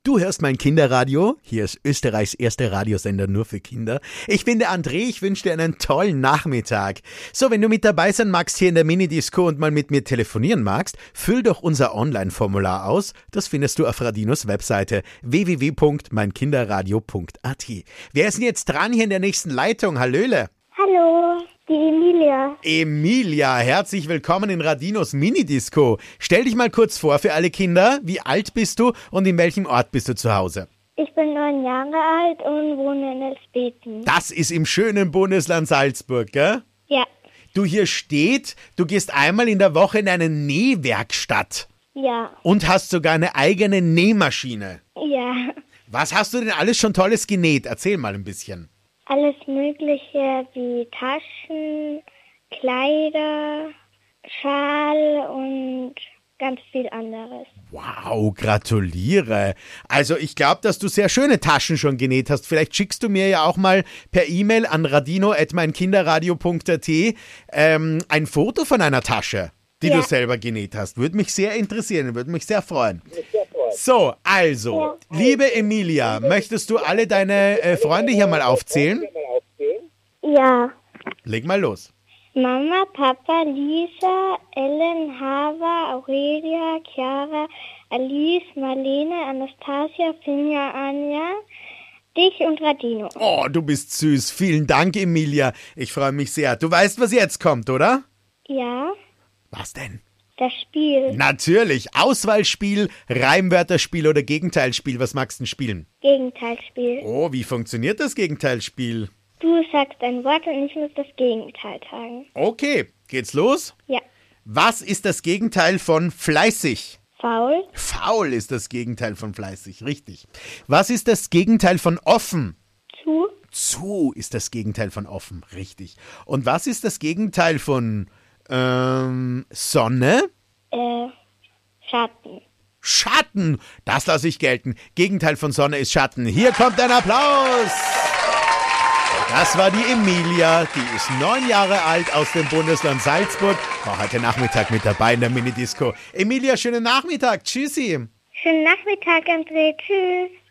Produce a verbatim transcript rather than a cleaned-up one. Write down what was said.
Du hörst mein Kinderradio. Hier ist Österreichs erster Radiosender nur für Kinder. Ich bin der André, ich wünsche dir einen tollen Nachmittag. So, wenn du mit dabei sein magst hier in der Minidisco und mal mit mir telefonieren magst, füll doch unser Online-Formular aus. Das findest du auf Radinos Webseite w w w punkt mein kinderradio punkt a t. Wer ist denn jetzt dran hier in der nächsten Leitung? Hallöle. Hallo, die Emilia. Emilia, herzlich willkommen in Radinos Minidisco. Stell dich mal kurz vor für alle Kinder. Wie alt bist du und in welchem Ort bist du zu Hause? Ich bin neun Jahre alt und wohne in Elspeten. Das ist im schönen Bundesland Salzburg, gell? Ja. Du, hier steht, du gehst einmal in der Woche in eine Nähwerkstatt. Ja. Und hast sogar eine eigene Nähmaschine. Ja. Was hast du denn alles schon Tolles genäht? Erzähl mal ein bisschen. Alles Mögliche wie Taschen, Kleider, Schal und ganz viel anderes. Wow, gratuliere. Also ich glaube, dass du sehr schöne Taschen schon genäht hast. Vielleicht schickst du mir ja auch mal per E-Mail an radino at mein kinderradio punkt a t ähm, ein Foto von einer Tasche, die ja. du selber genäht hast. Würde mich sehr interessieren, würde mich sehr freuen. So, also, ja. liebe Emilia, möchtest du alle deine äh, Freunde hier mal aufzählen? Ja. Leg mal los. Mama, Papa, Lisa, Ellen, Hava, Aurelia, Chiara, Alice, Marlene, Anastasia, Finja, Anja, dich und Radino. Oh, du bist süß. Vielen Dank, Emilia. Ich freue mich sehr. Du weißt, was jetzt kommt, oder? Ja. Was denn? Das Spiel. Natürlich. Auswahlspiel, Reimwörterspiel oder Gegenteilspiel. Was magst du denn spielen? Gegenteilspiel. Oh, wie funktioniert das Gegenteilspiel? Du sagst ein Wort und ich muss das Gegenteil sagen. Okay, geht's los? Ja. Was ist das Gegenteil von fleißig? Faul. Faul ist das Gegenteil von fleißig, richtig. Was ist das Gegenteil von offen? Zu. Zu ist das Gegenteil von offen, richtig. Und was ist das Gegenteil von ähm, Sonne? Äh, Schatten. Schatten, das lasse ich gelten. Gegenteil von Sonne ist Schatten. Hier kommt ein Applaus. Das war die Emilia, die ist neun Jahre alt aus dem Bundesland Salzburg. War heute Nachmittag mit dabei in der Minidisco. Emilia, schönen Nachmittag. Tschüssi. Schönen Nachmittag, André. Tschüss.